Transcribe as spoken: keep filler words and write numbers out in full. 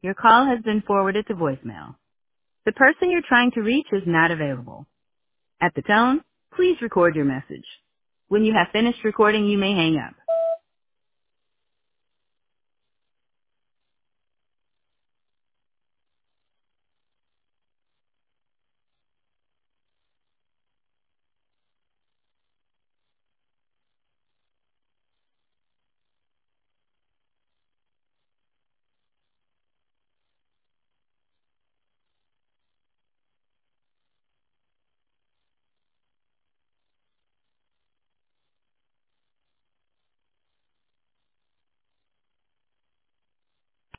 Your call has been forwarded to voicemail. The person you're trying to reach is not available. At the tone, please record your message. When you have finished recording, you may hang up.